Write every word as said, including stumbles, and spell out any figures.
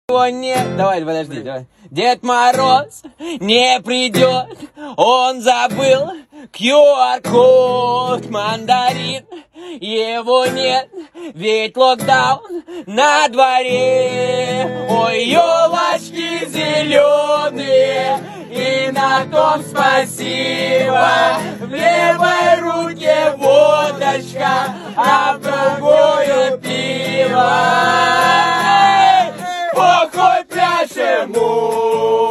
Его нет, давай, подожди, давай. Дед Мороз не придет, он забыл ку ар-код, мандарин, его нет, ведь локдаун на дворе. Ой, елочки зеленые, и на том спасибо. В левой руке водочка, а в другую пиво. Покой пляшем.